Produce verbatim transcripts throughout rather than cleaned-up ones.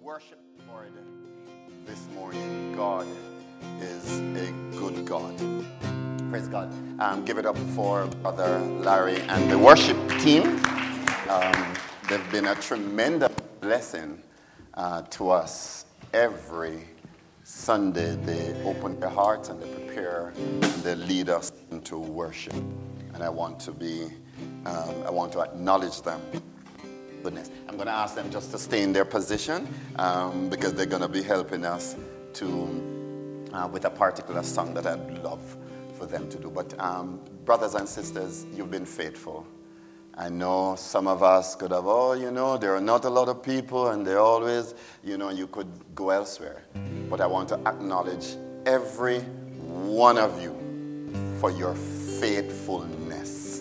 worship the Lord this morning. God is a good God. Praise God. Um, give it up for Brother Larry and the worship team. Um, they've been a tremendous blessing uh, to us every Sunday. They open their hearts and they prepare and they lead us into worship. And I want to be, um, I want to acknowledge them. Goodness. I'm going to ask them just to stay in their position um, because they're going to be helping us to uh, with a particular song that I'd love for them to do. But um, brothers and sisters, you've been faithful. I know some of us could have, oh, you know, there are not a lot of people and they always, you know, you could go elsewhere. But I want to acknowledge every one of you for your faithfulness.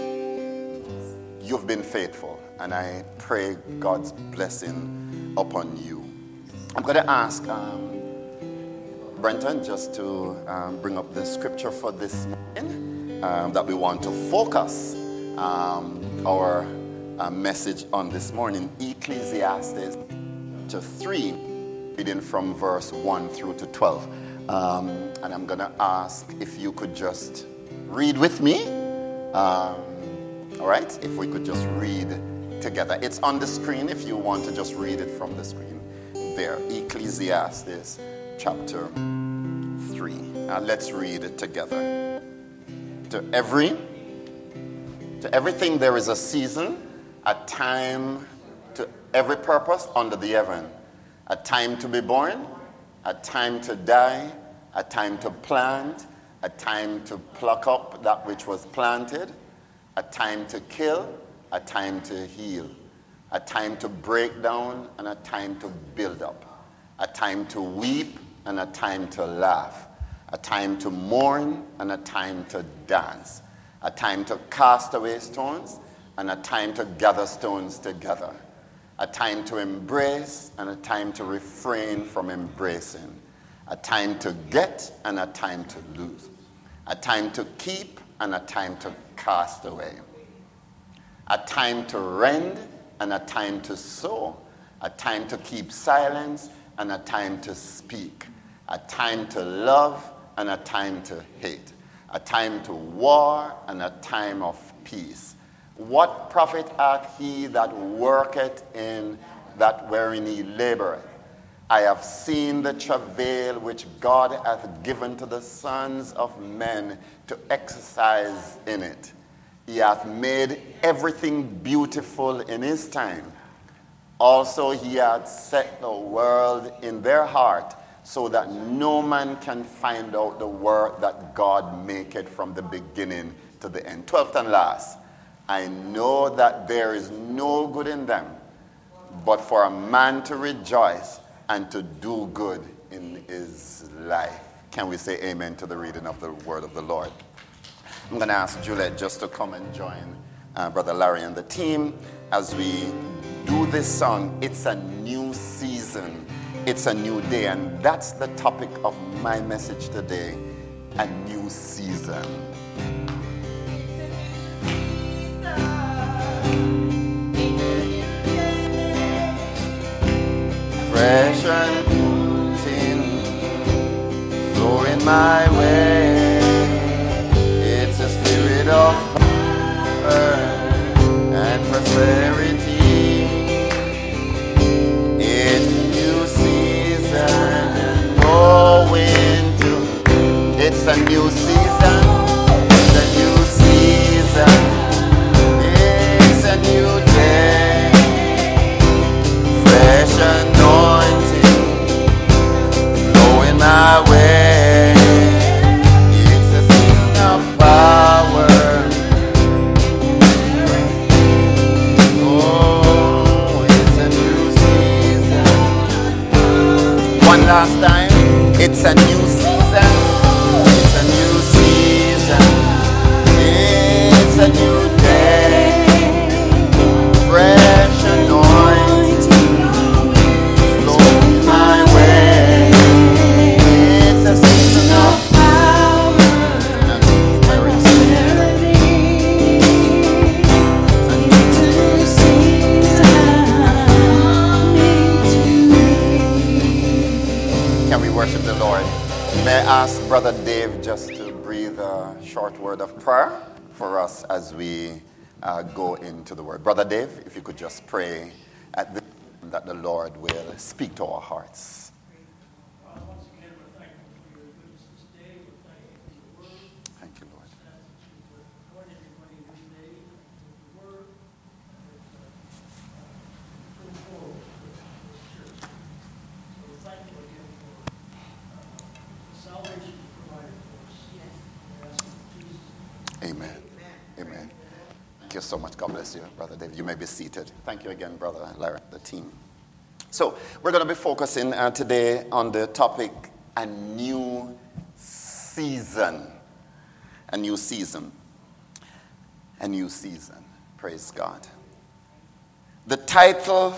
You've been faithful. And I pray God's blessing upon you. I'm going to ask um, Brenton just to um, bring up the scripture for this morning um, that we want to focus um, our uh, message on this morning. Ecclesiastes chapter three, reading from verse one through to twelve. Um, and I'm going to ask if you could just read with me. Um, all right? If we could just read together. It's on the screen if you want to just read it from the screen there. Ecclesiastes chapter three. Uh, let's read it together. To every, to everything there is a season, a time to every purpose under the heaven. A time to be born, a time to die, a time to plant, a time to pluck up that which was planted, a time to kill, a time to heal, a time to break down, and a time to build up, a time to weep, and a time to laugh, a time to mourn, and a time to dance, a time to cast away stones, and a time to gather stones together, a time to embrace, and a time to refrain from embracing, a time to get, and a time to lose, a time to keep, and a time to cast away, a time to rend and a time to sow, a time to keep silence and a time to speak, a time to love and a time to hate, a time to war and a time of peace. What profit hath he that worketh in that wherein he laboureth? I have seen the travail which God hath given to the sons of men to exercise in it. He hath made everything beautiful in his time. Also he hath set the world in their heart, so that no man can find out the work that God maketh from the beginning to the end. Twelfth and last. I know that there is no good in them, but for a man to rejoice and to do good in his life. Can we say amen to the reading of the word of the Lord? I'm going to ask Juliet just to come and join uh, Brother Larry and the team as we do this song. It's a new season. It's a new day. And that's the topic of my message today, a new season. Fresh anointing flowing my way. It's a spirit of power and prosperity. It's a new season and going to. It's a new season. It's a new season. It's a new day. Fresh anointing flowing my way. Last time, it's a new season, it's a new season, it's a new day, fresh anointing, flowing my way, it's a season of power and prosperity, it's a new season, coming to worship the Lord. May I ask Brother Dave just to breathe a short word of prayer for us as we uh, go into the word. Brother Dave, if you could just pray at the time that the Lord will speak to our hearts. Amen. Amen. Thank you so much. God bless you, Brother David. You may be seated. Thank you again, Brother Larry, the team. So we're going to be focusing uh, today on the topic, a new season. A new season. A new season. Praise God. The title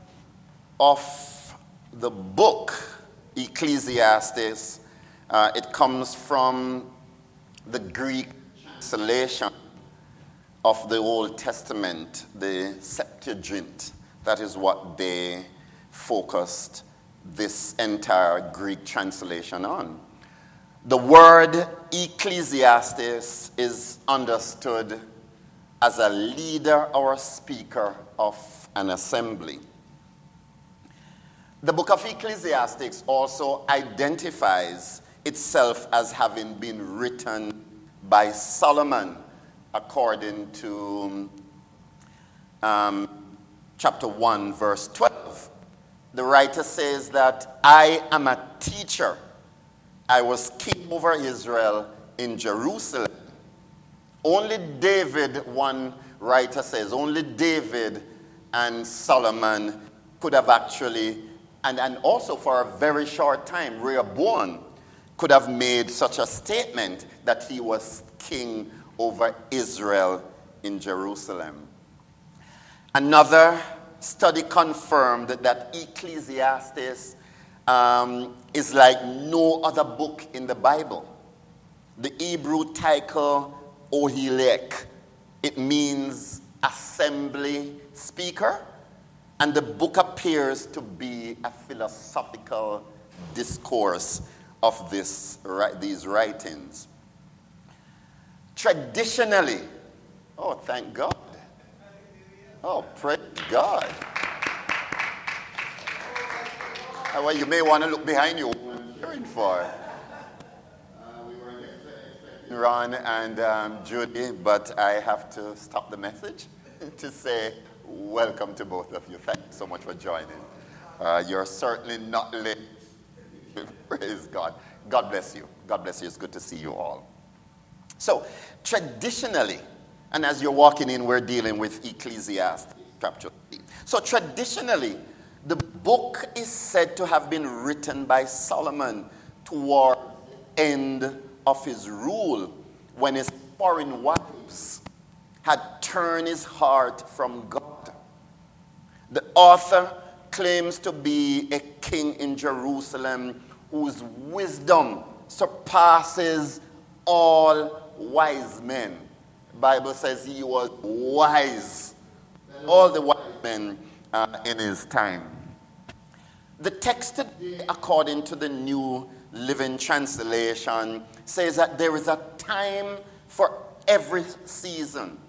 of the book, Ecclesiastes, uh, it comes from the Greek translation of the Old Testament, the Septuagint. That is what they focused this entire Greek translation on. The word Ecclesiastes is understood as a leader or a speaker of an assembly. The book of Ecclesiastes also identifies itself as having been written by Solomon, according to um, chapter one, verse twelve. The writer says that I am a teacher. I was king over Israel in Jerusalem. Only David, one writer says, only David and Solomon could have actually, and, and also for a very short time, Rehoboam could have made such a statement that he was king over Israel in Jerusalem. Another study confirmed that Ecclesiastes um, is like no other book in the Bible. The Hebrew title, Ohilek, it means assembly speaker, and the book appears to be a philosophical discourse of this, these writings. Traditionally, oh, thank God. Oh, praise God. Uh, well, you may want to look behind you. What are you cheering for? Uh, we were expecting Ron and um, Judy, but I have to stop the message to say welcome to both of you. Thank you so much for joining. Uh, you're certainly not late. Praise God. God bless you. God bless you. It's good to see you all. So, traditionally, and as you're walking in, we're dealing with Ecclesiastes chapter three. So, traditionally, the book is said to have been written by Solomon toward the end of his rule, when his foreign wives had turned his heart from God. The author claims to be a king in Jerusalem whose wisdom surpasses all wise men. The Bible says he was wise. All the wise men uh, in his time. The text today, according to the New Living Translation, says that there is a time for every season,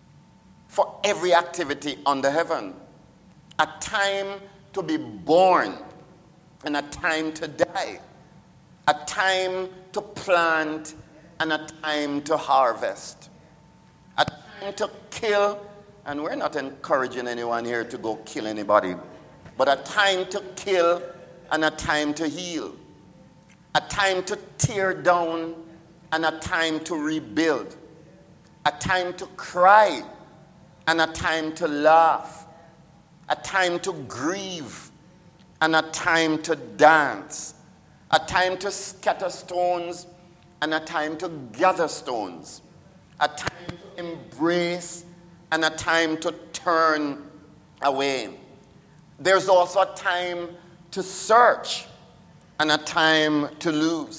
for every activity under heaven. A time to be born and a time to die. A time to plant and a time to harvest. A time to kill, and we're not encouraging anyone here to go kill anybody, but a time to kill and a time to heal. A time to tear down and a time to rebuild. A time to cry and a time to laugh. A time to grieve and a time to dance. A time to scatter stones and a time to gather stones. A time to embrace and a time to turn away. There's also a time to search and a time to lose.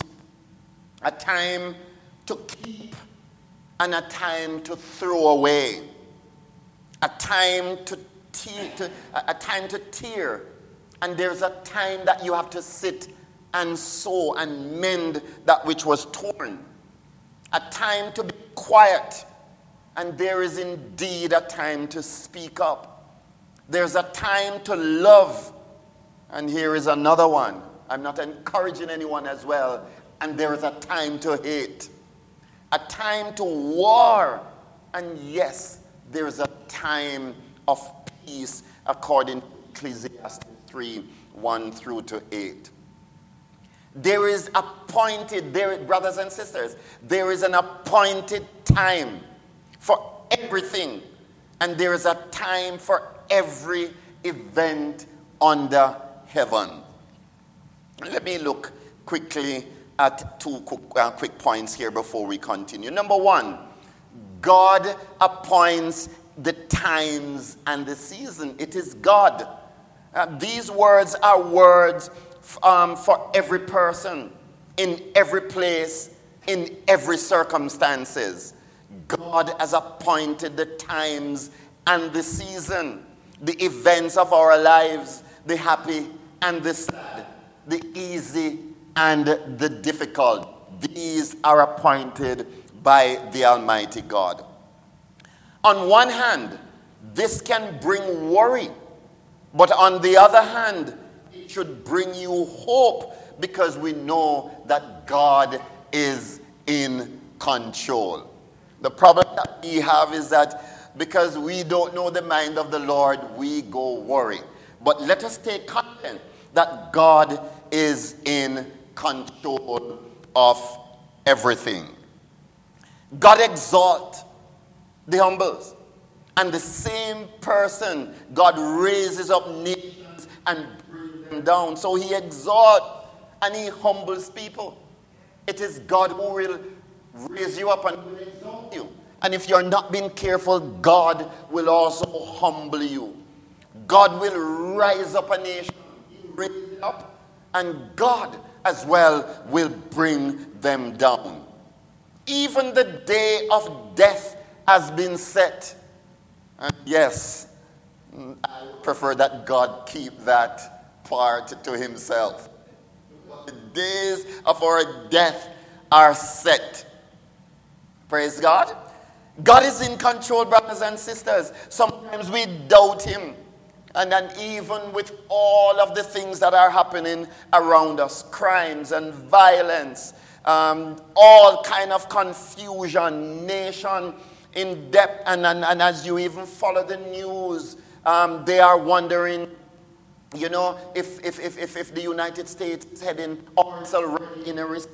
A time to keep and a time to throw away. A time to, te- to a time to tear, and there's a time that you have to sit and sew and mend that which was torn. A time to be quiet, and there is indeed a time to speak up. There's a time to love, and here is another one. I'm not encouraging anyone as well. And there is a time to hate. A time to war. And yes, there is a time of peace according to Ecclesiastes three, one through to eight. There is appointed, there, brothers and sisters, there is an appointed time for everything. And there is a time for every event under heaven. Let me look quickly at two quick, uh, quick points here before we continue. Number one, God appoints the times and the season. It is God. Uh, these words are words um, for every person, in every place, in every circumstances. God has appointed the times and the season, the events of our lives, the happy and the sad, the easy and the difficult. These are appointed by the Almighty God. On one hand, this can bring worry, but on the other hand, it should bring you hope, because we know that God is in control. The problem that we have is that because we don't know the mind of the Lord, we go worry. But let us take confidence that God is in control of everything. God exalts the humbles, and the same person God raises up nations and brings them down. So he exalts and he humbles people. It is God who will raise you up and will exalt you. And if you're not being careful, God will also humble you. God will rise up a nation, raise it up, and God as well will bring them down. Even the day of death has been set. And yes, I prefer that God keep that part to himself. The days of our death are set. Praise God. God is in control, brothers and sisters. Sometimes we doubt him. And then even with all of the things that are happening around us, crimes and violence, um, all kind of confusion, nation in depth, and, and, and as you even follow the news, um, they are wondering, you know, if, if, if, if, if the United States is heading or it's already in a recession.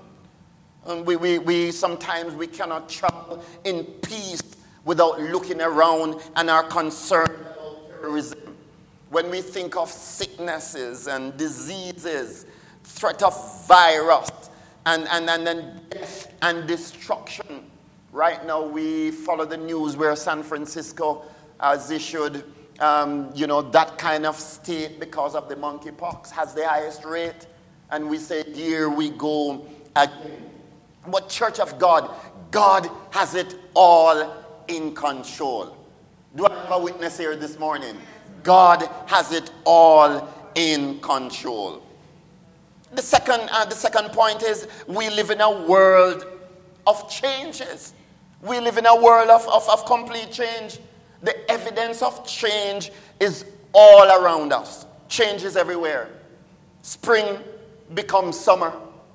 And we, we, we sometimes we cannot travel in peace without looking around and are concerned about terrorism. When we think of sicknesses and diseases, threat of virus, and, and, and, and death and destruction. Right now we follow the news where San Francisco has issued, um, you know, that kind of state because of the monkeypox, has the highest rate. And we say, here we go again. But Church of God, God has it all in control. Do I have a witness here this morning? God has it all in control. The second, uh, the second point is we live in a world of changes. We live in a world of, of, of complete change. The evidence of change is all around us. Change is everywhere. Spring becomes summer.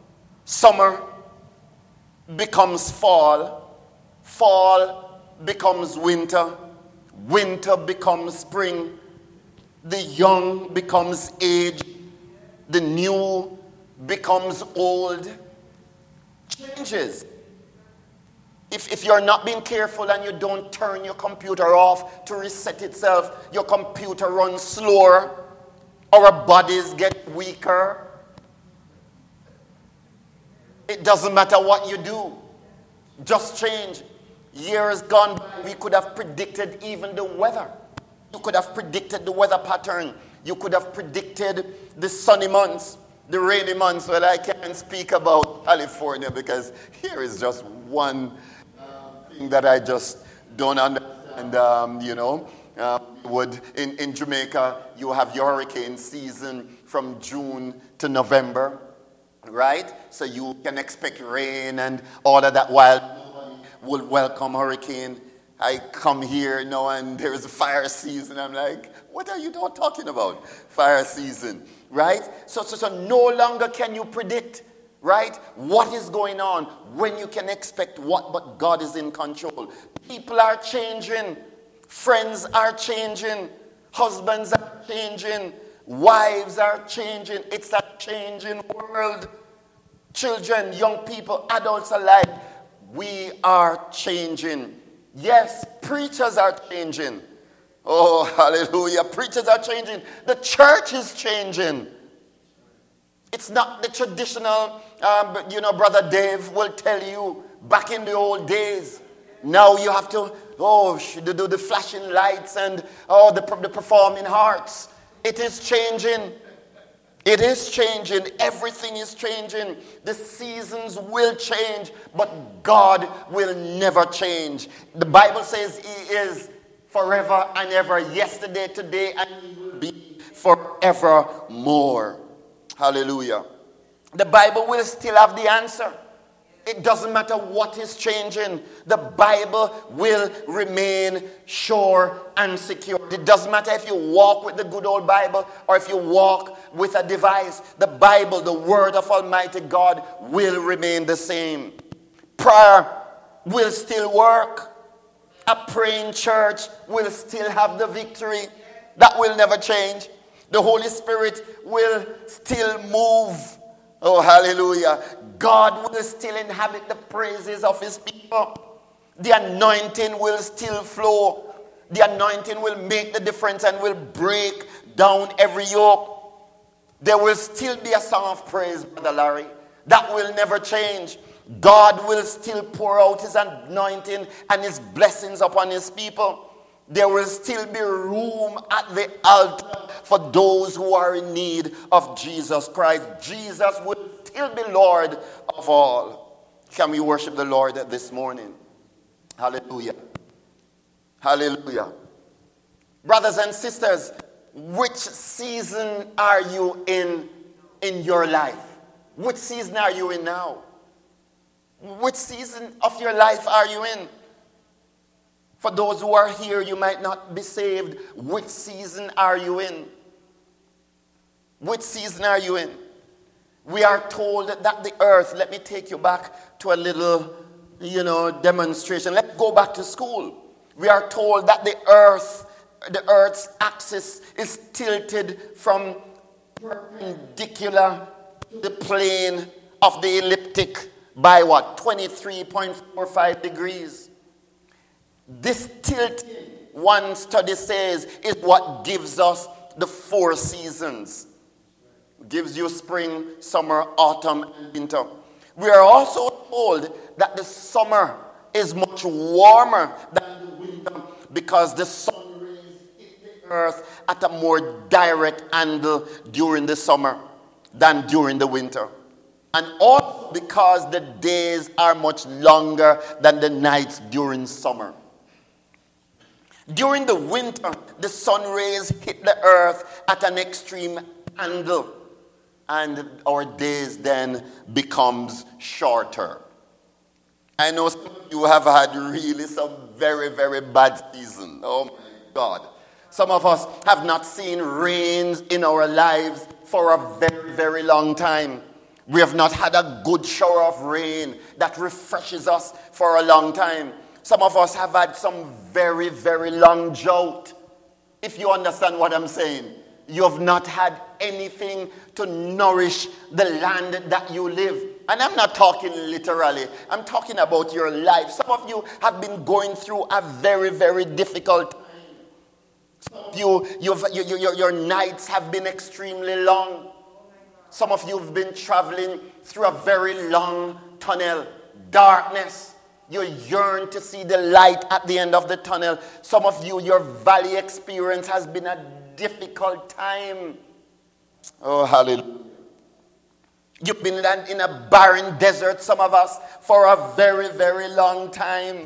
Summer becomes fall. Fall becomes winter. Winter becomes spring. The young becomes age. The new becomes old. Changes. If, if you're not being careful and you don't turn your computer off to reset itself, your computer runs slower. Our bodies get weaker. It doesn't matter what you do. Just change. Years gone by, we could have predicted even the weather. You could have predicted the weather pattern. You could have predicted the sunny months, the rainy months. Well, I can't speak about California because here is just one uh, thing that I just don't understand. Um, you know, uh, would in, in Jamaica, you have your hurricane season from June to November. right? So you can expect rain and all of that while nobody will welcome hurricane. I come here, you know, and there is a fire season. I'm like, what are you not talking about? Fire season, right? So, so, so no longer can you predict, right, what is going on, when you can expect what, but God is in control. People are changing. Friends are changing. Husbands are changing. Wives are changing. It's a changing world. Children, young people, adults alike, we are changing. Yes, preachers are changing. Oh, hallelujah. Preachers are changing. The church is changing. It's not the traditional, um, you know, Brother Dave will tell you back in the old days. Now you have to, oh, do the flashing lights and, oh, the, the performing hearts. It is changing. It is changing. Everything is changing. The seasons will change, but God will never change. The Bible says he is forever and ever, yesterday, today, and he will be forevermore. Hallelujah. The Bible will still have the answer. It doesn't matter what is changing. The Bible will remain sure and secure. It doesn't matter if you walk with the good old Bible or if you walk with a device. The Bible, the word of Almighty God, will remain the same. Prayer will still work. A praying church will still have the victory. That will never change. The Holy Spirit will still move. Oh, hallelujah. God will still inhabit the praises of his people. The anointing will still flow. The anointing will make the difference and will break down every yoke. There will still be a song of praise, Brother Larry. That will never change. God will still pour out his anointing and his blessings upon his people. There will still be room at the altar for those who are in need of Jesus Christ. Jesus will still be Lord of all. Can we worship the Lord this morning? Hallelujah. Hallelujah. Brothers and sisters, which season are you in in your life? Which season are you in now? Which season of your life are you in? For those who are here, you might not be saved. Which season are you in? Which season are you in? We are told that the earth, let me take you back to a little, you know, demonstration. Let's go back to school. We are told that the earth, the earth's axis is tilted from perpendicular to the plane of the elliptic by what? twenty-three point four five degrees. This tilt, one study says, is what gives us the four seasons. Gives you spring, summer, autumn, and winter. We are also told that the summer is much warmer than the winter because the sun rays hit the earth at a more direct angle during the summer than during the winter. And also because the days are much longer than the nights during summer. During the winter, the sun rays hit the earth at an extreme angle, and our days then becomes shorter. I know some of you have had really some very, very bad season. Oh my God. Some of us have not seen rains in our lives for a very, very long time. We have not had a good shower of rain that refreshes us for a long time. Some of us have had some very, very long drought. If you understand what I'm saying, you have not had anything to nourish the land that you live. And I'm not talking literally. I'm talking about your life. Some of you have been going through a very, very difficult time. Some of you, you've, you, you, your, your nights have been extremely long. Some of you have been traveling through a very long tunnel, darkness. You yearn to see the light at the end of the tunnel. Some of you, your valley experience has been a difficult time. Oh, hallelujah. You've been in a barren desert, some of us, for a very, very long time.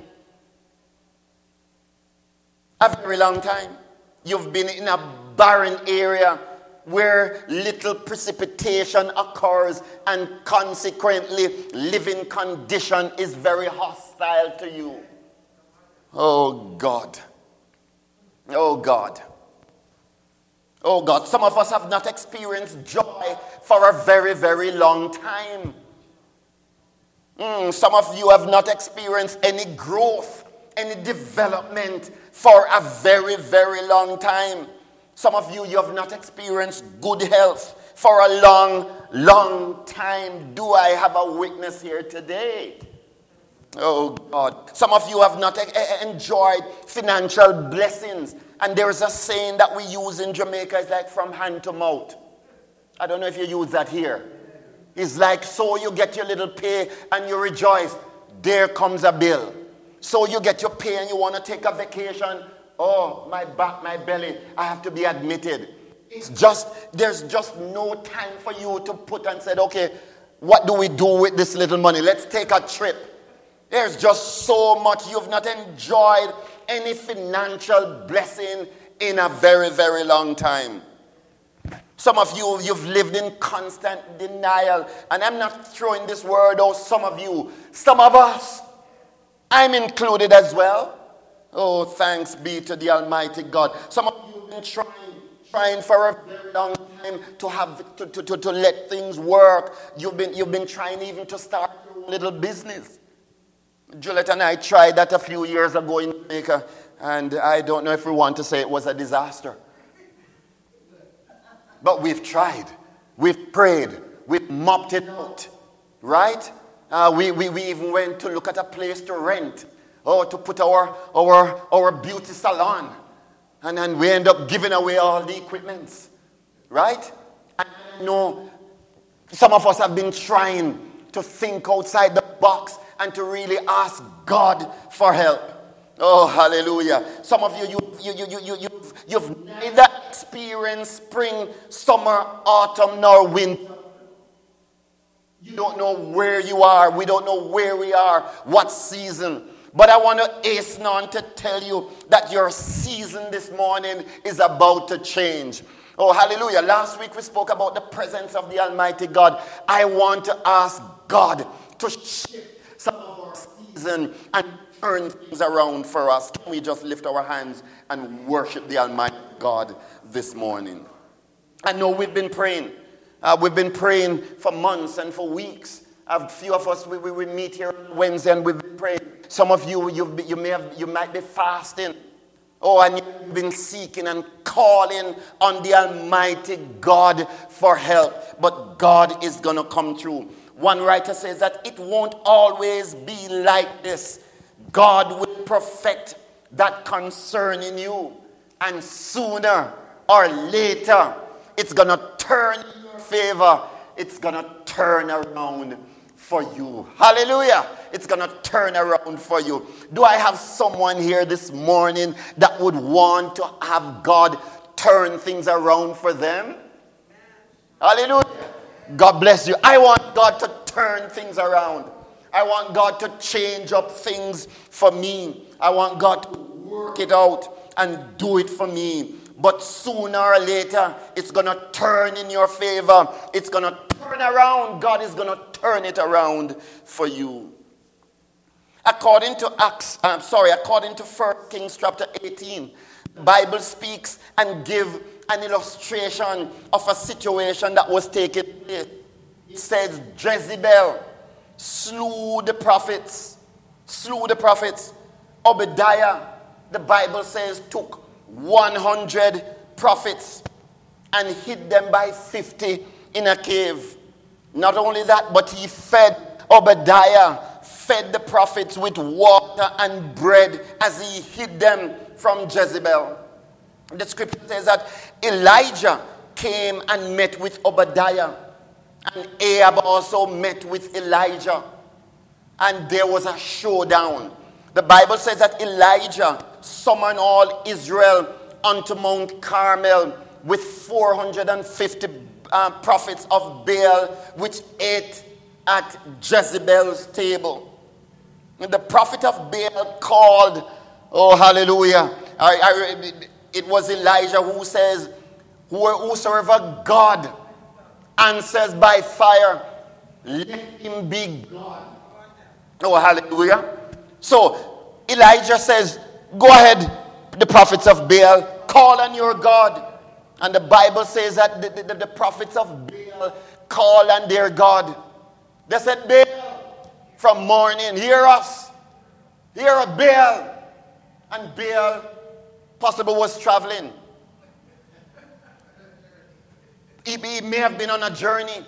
A very long time. You've been in a barren area where little precipitation occurs and consequently living condition is very hostile to you. Oh God. Oh God. Oh God. Some of us have not experienced joy for a very, very long time. Mm, some of you have not experienced any growth, any development for a very, very long time. Some of you, you have not experienced good health for a long, long time. Do I have a witness here today? Oh God. Some of you have not e- enjoyed financial blessings. And there is a saying that we use in Jamaica, it's like from hand to mouth. I don't know if you use that here. It's like, so you get your little pay and you rejoice. There comes a bill. So you get your pay and you want to take a vacation. Oh, my back, my belly, I have to be admitted. It's just, there's just no time for you to put and say, okay, what do we do with this little money? Let's take a trip. There's just so much. You've not enjoyed any financial blessing in a very, very long time. Some of you, you've lived in constant denial. And I'm not throwing this word out, some of you. Some of us, I'm included as well. Oh, thanks be to the Almighty God. Some of you have been trying, trying for a very long time to have to, to, to, to let things work. You've been, you've been trying even to start your own little business. Juliet and I tried that a few years ago in Jamaica, and I don't know if we want to say it was a disaster. But we've tried. We've prayed. We've mopped it out. Right? Uh, we, we, we even went to look at a place to rent. Or to put our, our, our beauty salon. And then we end up giving away all the equipments. Right? And I know some of us have been trying to think outside the box and to really ask God for help. Oh, hallelujah. Some of you, you, you, you, you, you, you've, you've neither experienced spring, summer, autumn, nor winter. You don't know where you are. We don't know where we are, what season. But I want to hasten on to tell you that your season this morning is about to change. Oh, hallelujah. Last week we spoke about the presence of the Almighty God. I want to ask God to shift some of our season and turn things around for us. Can we just lift our hands and worship the Almighty God this morning? I know we've been praying. Uh, we've been praying for months and for weeks. A few of us, we, we, we meet here on Wednesday and we've been praying. Some of you, you've been, you, may have, you might be fasting. Oh, and you've been seeking and calling on the Almighty God for help. But God is going to come through. One writer says that it won't always be like this. God will perfect that concern in you. And sooner or later, it's going to turn in your favor. It's going to turn around for you. Hallelujah. It's going to turn around for you. Do I have someone here this morning that would want to have God turn things around for them? Hallelujah. God bless you. I want God to turn things around. I want God to change up things for me. I want God to work it out and do it for me. But sooner or later, it's going to turn in your favor. It's going to turn around. God is going to turn it around for you. According to Acts, I'm sorry, according to First Kings chapter eighteen, the Bible speaks and gives an illustration of a situation that was taking place. It says Jezebel slew the prophets. Slew the prophets. Obadiah, the Bible says, took one hundred prophets and hid them by fifty in a cave. Not only that, but he fed Obadiah, fed the prophets with water and bread as he hid them from Jezebel. The scripture says that Elijah came and met with Obadiah, and Ahab also met with Elijah, and there was a showdown. The Bible says that Elijah summoned all Israel unto Mount Carmel with four hundred fifty uh, prophets of Baal, which ate at Jezebel's table. And the prophet of Baal called, oh hallelujah, I, I, it was Elijah who says, whosoever God answers by fire, let him be God. Oh, hallelujah. So Elijah says, go ahead, the prophets of Baal, call on your God. And the Bible says that the, the, the prophets of Baal call on their God. They said, Baal, from morning, hear us. Hear a Baal. And Baal possibly was traveling. He, he may have been on a journey.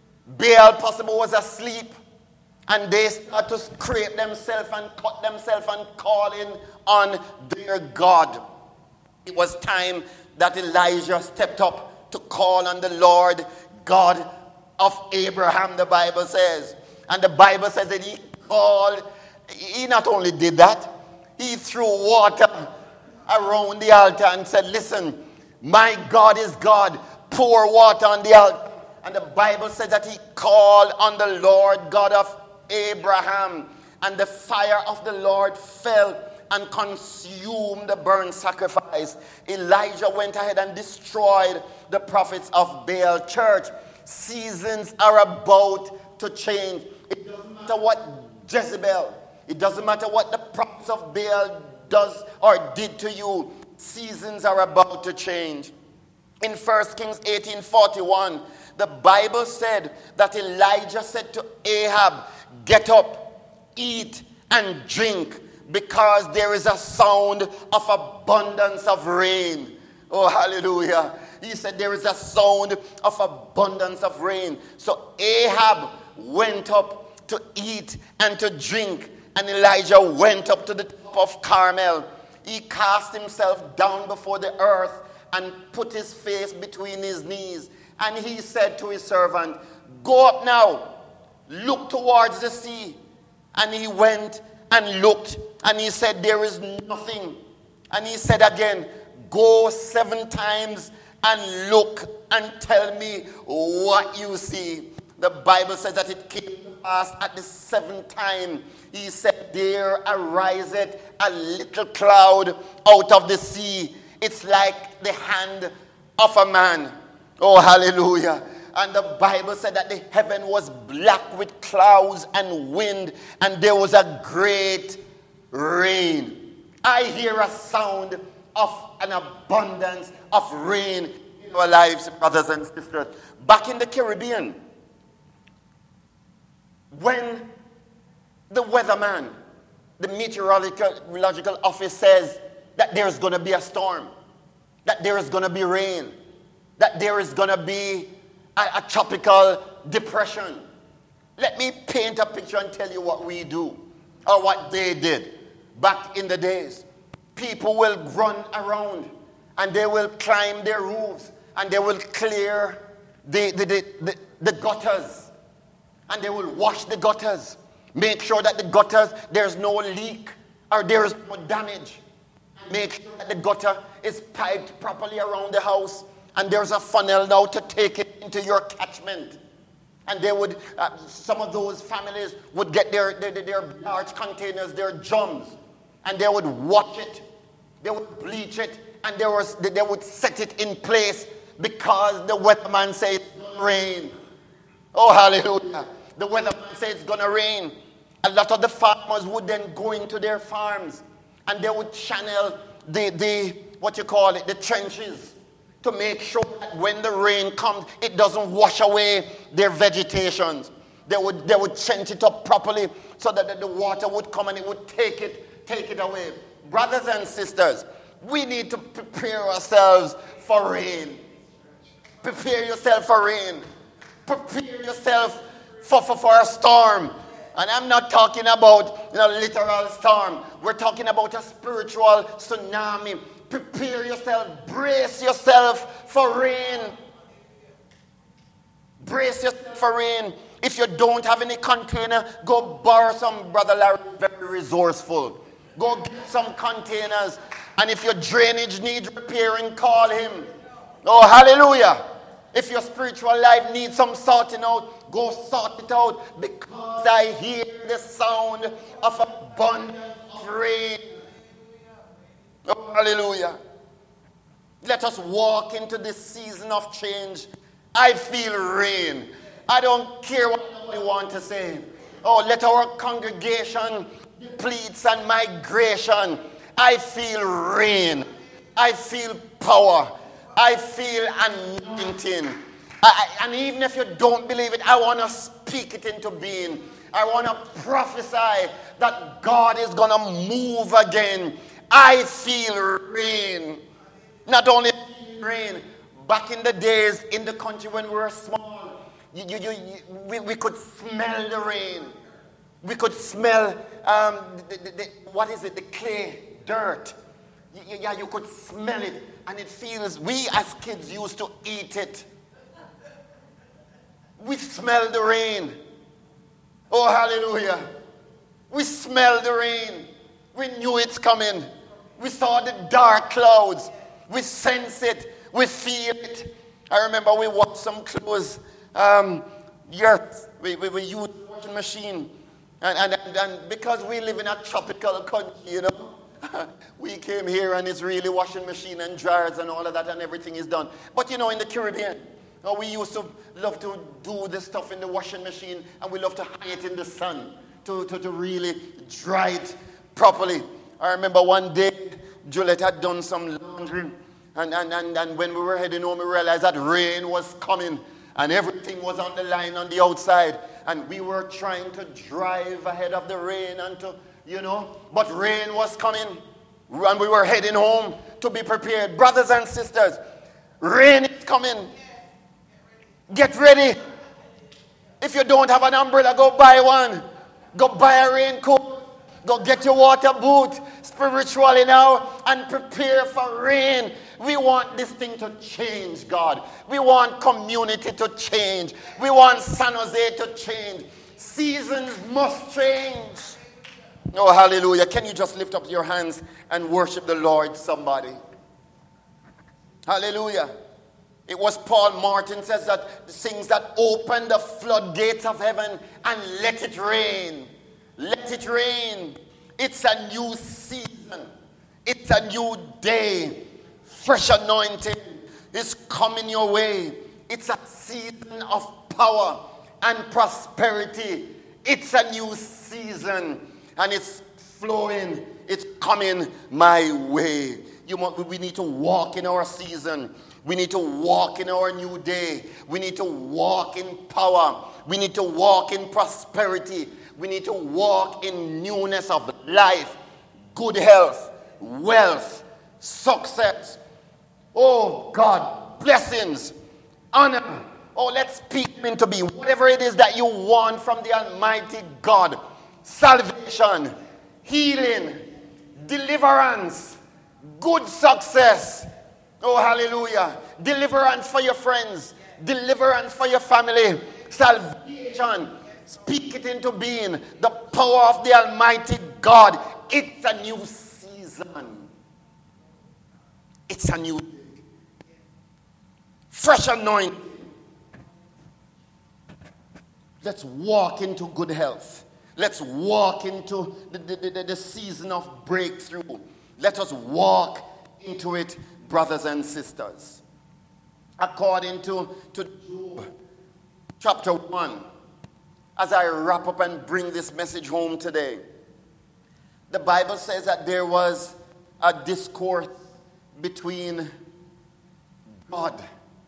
Baal possibly was asleep. And they start to scrape themselves and cut themselves and calling on their God. It was time that Elijah stepped up to call on the Lord God of Abraham, the Bible says. And the Bible says that he called, he not only did that, he threw water around the altar and said, listen, my God is God, pour water on the altar. And the Bible says that he called on the Lord God of Abraham, and the fire of the Lord fell and consumed the burnt sacrifice. Elijah went ahead and destroyed the prophets of Baal. Church, seasons are about to change. It doesn't matter what Jezebel, it doesn't matter what the prophets of Baal does or did to you. Seasons are about to change. In First Kings eighteen forty-one, the Bible said that Elijah said to Ahab, get up, eat and drink, because there is a sound of abundance of rain. Oh, hallelujah. He said there is a sound of abundance of rain. So Ahab went up to eat and to drink, and Elijah went up to the top of Carmel. He cast himself down before the earth and put his face between his knees. And he said to his servant, go up now, look towards the sea. And he went and looked, and he said, there is nothing. And he said again, go seven times and look and tell me what you see. The Bible says that it came to pass at the seventh time. He said, there ariseth a little cloud out of the sea. It's like the hand of a man. Oh, hallelujah. And the Bible said that the heaven was black with clouds and wind, and there was a great rain. I hear a sound of an abundance of rain in our lives, brothers and sisters. Back in the Caribbean, when the weatherman, the meteorological office says that there's going to be a storm, that there is going to be rain, that there is going to be a, a tropical depression. Let me paint a picture and tell you what we do, or what they did back in the days. People will run around and they will climb their roofs and they will clear the, the, the, the, the gutters, and they will wash the gutters. Make sure that the gutters, there's no leak or there is no damage. Make sure that the gutter is piped properly around the house, and there's a funnel now to take it into your catchment. And they would, uh, some of those families would get their, their, their large containers, their drums, and they would wash it, they would bleach it, and there was, they would set it in place because the weatherman said it's going to rain. Oh, hallelujah. The weatherman said it's going to rain. A lot of the farmers would then go into their farms, and they would channel the, the what you call it, the trenches, to make sure that when the rain comes, it doesn't wash away their vegetations. They would, they would trench it up properly so that the water would come and it would take it, take it away. Brothers and sisters, we need to prepare ourselves for rain. Prepare yourself for rain. Prepare yourself for, for, for a storm. And I'm not talking about, you know, literal storm. We're talking about a spiritual tsunami. Prepare yourself. Brace yourself for rain. Brace yourself for rain. If you don't have any container, go borrow some. Brother Larry, very resourceful. Go get some containers. And if your drainage needs repairing, call him. Oh, hallelujah. If your spiritual life needs some sorting out, go sort it out, because I hear the sound of abundant rain. Oh, hallelujah. Let us walk into this season of change. I feel rain. I don't care what you want to say. Oh, let our congregation pleads and migration. I feel rain. I feel power. I feel anointing. I, and even if you don't believe it, I want to speak it into being. I want to prophesy that God is going to move again. I feel rain. Not only rain, back in the days in the country when we were small, you, you, you, you, we, we could smell the rain. We could smell, um, the, the, the, what is it, the clay, dirt. Yeah, you could smell it, and it feels, we as kids used to eat it. We smell the rain. Oh, hallelujah. We smell the rain. We knew it's coming. We saw the dark clouds. We sense it. We feel it. I remember we washed some clothes. Um, yes, we, we, we used the washing machine. And, and, and, and because we live in a tropical country, you know, we came here and it's really washing machine and dryers and all of that and everything is done. But you know, in the Caribbean, uh, we used to love to do the stuff in the washing machine and we love to hang it in the sun to, to, to really dry it properly. I remember one day, Juliet had done some laundry, and, and, and, and when we were heading home, we realized that rain was coming, and everything was on the line on the outside, and we were trying to drive ahead of the rain, and to, you know, but rain was coming, and we were heading home to be prepared. Brothers and sisters, rain is coming. Get ready. If you don't have an umbrella, go buy one. Go buy a raincoat. Go get your water boot spiritually now and prepare for rain. We want this thing to change, God. We want community to change. We want San Jose to change. Seasons must change. Oh, hallelujah. Can you just lift up your hands and worship the Lord, somebody? Hallelujah. It was Paul Martin says that sings that open the floodgates of heaven and let it rain. Let it rain. It's a new season. It's a new day. Fresh anointing is coming your way. It's a season of power and prosperity. It's a new season and it's flowing. It's coming my way. You want, we need to walk in our season. We need to walk in our new day. We need to walk in power. We need to walk in prosperity. We need to walk in newness of life, good health, wealth, success. Oh God, blessings, honor. Oh, let's speak into being whatever it is that you want from the Almighty God. Salvation, healing, deliverance, good success. Oh, hallelujah. Deliverance for your friends. Deliverance for your family. Salvation. Speak it into being. The power of the Almighty God. It's a new season. It's a new day. Fresh anointing. Let's walk into good health. Let's walk into the, the, the, the season of breakthrough. Let us walk into it, brothers and sisters. According to, to Job, chapter one, as I wrap up and bring this message home today, the Bible says that there was a discourse between God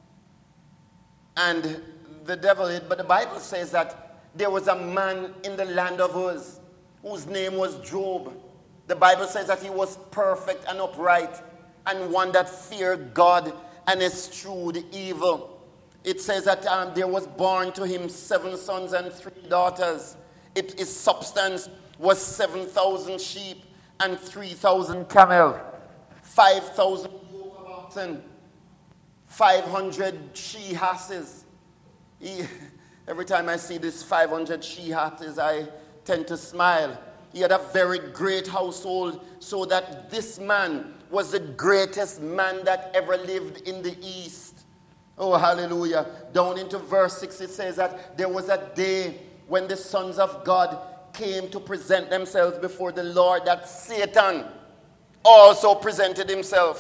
and the devil. But the Bible says that there was a man in the land of Uz whose name was Job. The Bible says that he was perfect and upright and one that feared God and eschewed evil. It says that um, there was born to him seven sons and three daughters. It, his substance was seven thousand sheep and three thousand camels, five thousand yoke of oxen, five hundred she-asses. He, every time I see this five hundred she-asses, I tend to smile. He had a very great household, so that this man was the greatest man that ever lived in the East. Oh, hallelujah. Down into verse six, it says that there was a day when the sons of God came to present themselves before the Lord, that Satan also presented himself.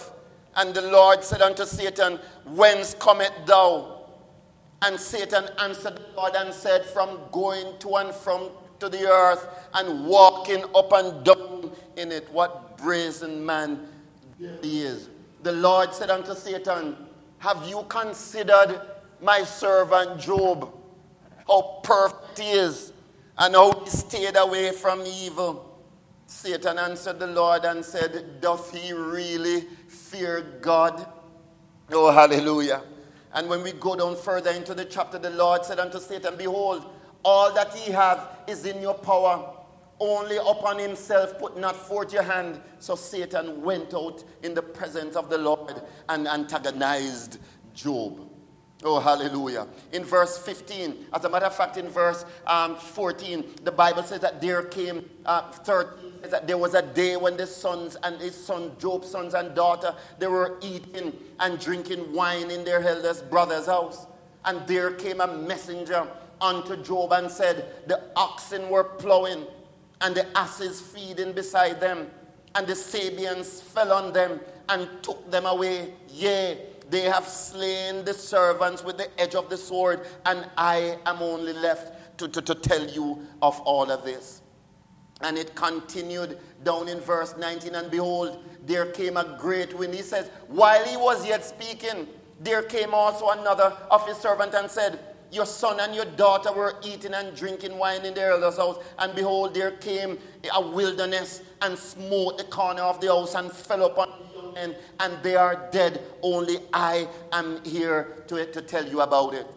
And the Lord said unto Satan, whence cometh thou? And Satan answered the Lord and said, from going to and from to the earth and walking up and down in it. What brazen man he is. The Lord said unto Satan, have you considered my servant Job? How perfect he is, and how he stayed away from evil. Satan answered the Lord and said, doth he really fear God? Oh, hallelujah. And when we go down further into the chapter, the Lord said unto Satan, behold, all that he hath is in your power. Only upon himself put not forth your hand. So Satan went out in the presence of the Lord and antagonized Job. Oh, hallelujah. In verse fifteen, as a matter of fact, in verse um, fourteen, the Bible says that there came, uh, thirteen, says that there was a day when the sons and his son, Job's sons and daughter, they were eating and drinking wine in their eldest brother's house. And there came a messenger unto Job and said, the oxen were plowing, and the asses feeding beside them, and the Sabians fell on them and took them away. Yea, they have slain the servants with the edge of the sword, and I am only left to, to, to tell you of all of this. And it continued down in verse nineteen, and behold, there came a great wind. He says, while he was yet speaking, there came also another of his servants and said, your son and your daughter were eating and drinking wine in their elder's house, and behold, there came a wilderness and smote the corner of the house and fell upon the young men, and they are dead. Only I am here to, to tell you about it.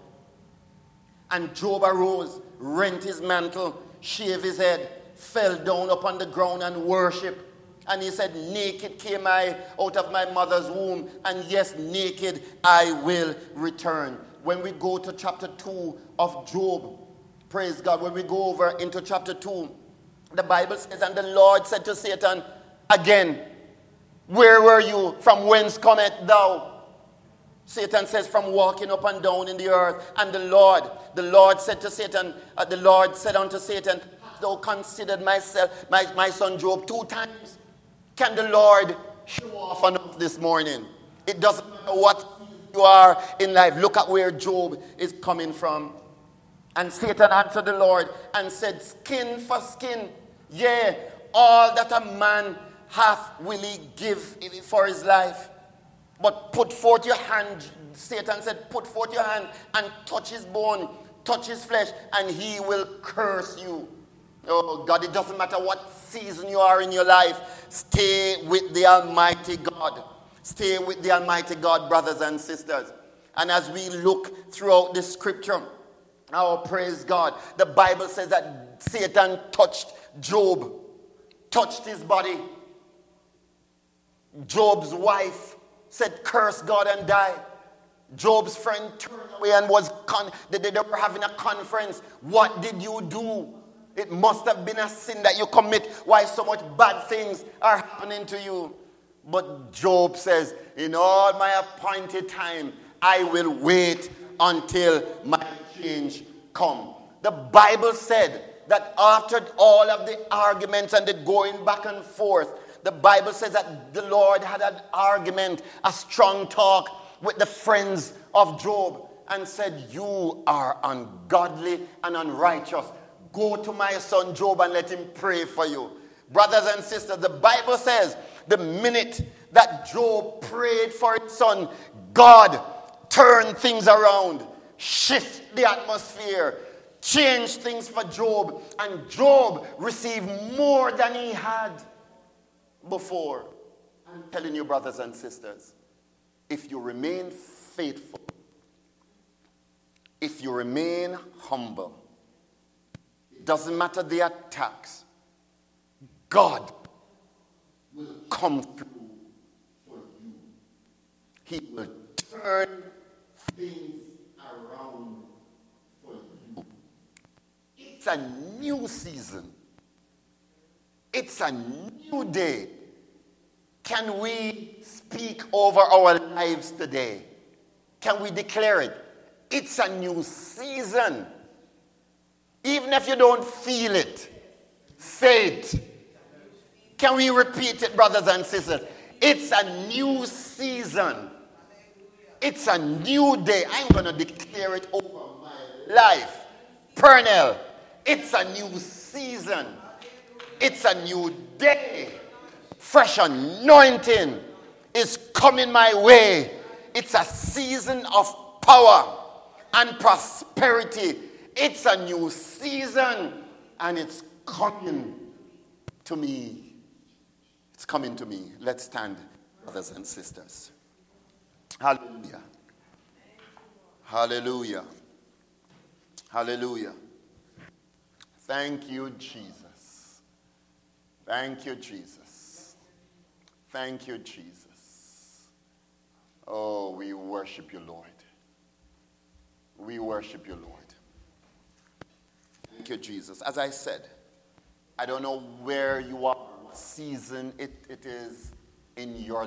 And Job arose, rent his mantle, shaved his head, fell down upon the ground and worshipped. And he said, naked came I out of my mother's womb, and yes, naked I will return. When we go to chapter two of Job, praise God, when we go over into chapter two, the Bible says, and the Lord said to Satan, again, where were you? From whence cometh thou? Satan says, from walking up and down in the earth. And the Lord, the Lord said to Satan, uh, the Lord said unto Satan, hast thou considered myself, my, my son Job two times? Can the Lord show off on us this morning? It doesn't matter what you are in life. Look at where Job is coming from. And Satan answered the Lord and said, skin for skin, yea, all that a man hath will he give for his life. But put forth your hand, Satan said, put forth your hand and touch his bone, touch his flesh, and he will curse you. Oh God, it doesn't matter what season you are in your life, stay with the Almighty God. Stay with the Almighty God, brothers and sisters. And as we look throughout the scripture, oh, praise God, the Bible says that Satan touched Job, touched his body. Job's wife said, curse God and die. Job's friend turned away and was, con- they, they were having a conference. What did you do? It must have been a sin that you commit. Why so much bad things are happening to you? But Job says, in all my appointed time, I will wait until my change come. The Bible said that after all of the arguments and the going back and forth, the Bible says that the Lord had an argument, a strong talk with the friends of Job and said, you are ungodly and unrighteous. Go to my son Job and let him pray for you. Brothers and sisters, the Bible says the minute that Job prayed for his son, God turned things around, shift the atmosphere, changed things for Job, and Job received more than he had before. I'm telling you, brothers and sisters, if you remain faithful, if you remain humble, it doesn't matter the attacks, God will come through for you. He will turn things around for you. It's a new season. It's a new day. Can we speak over our lives today? Can we declare it? It's a new season. Even if you don't feel it, say it. Can we repeat it, brothers and sisters? It's a new season. It's a new day. I'm going to declare it over my life. Pernell, it's a new season. It's a new day. Fresh anointing is coming my way. It's a season of power and prosperity. It's a new season and it's coming to me. It's coming to me. Let's stand, brothers and sisters. Hallelujah. Hallelujah. Hallelujah. Thank you, Jesus. Thank you, Jesus. Thank you, Jesus. Oh, we worship you, Lord. We worship you, Lord. Thank you, Jesus. As I said, I don't know where you are, what season it, it is in your life.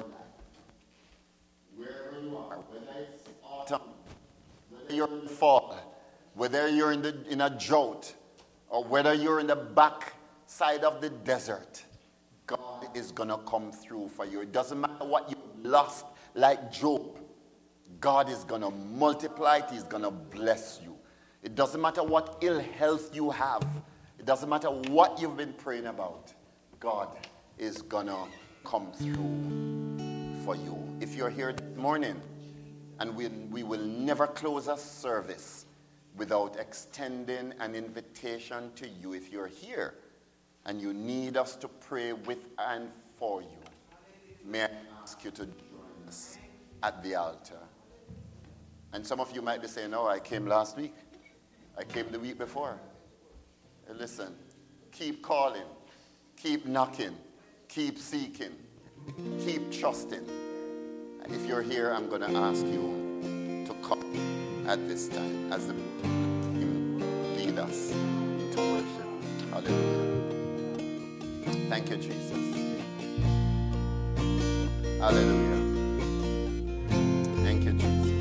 Wherever you are, whether it's autumn, whether you're in fall, whether you're in, the, in a drought, or whether you're in the back side of the desert, God is going to come through for you. It doesn't matter what you lost, like Job. God is going to multiply it. He's going to bless you. It doesn't matter what ill health you have. It doesn't matter what you've been praying about. God is going to come through for you. If you're here this morning, and we, we will never close a service without extending an invitation to you. If you're here and you need us to pray with and for you, may I ask you to join us at the altar. And some of you might be saying, oh, I came last week. I came the week before. Hey, listen, keep calling, keep knocking, keep seeking, keep trusting. And if you're here, I'm going to ask you to come at this time as the team lead us to worship. Hallelujah. Thank you, Jesus. Hallelujah. Thank you, Jesus.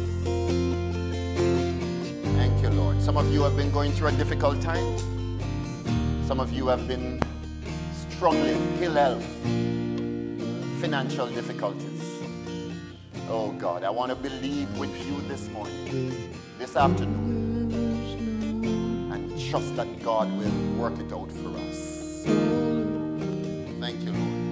Thank you, Lord. Some of you have been going through a difficult time. Some of you have been struggling, ill health, financial difficulties. Oh God, I want to believe with you this morning, this afternoon, and trust that God will work it out for us. Thank you, Lord.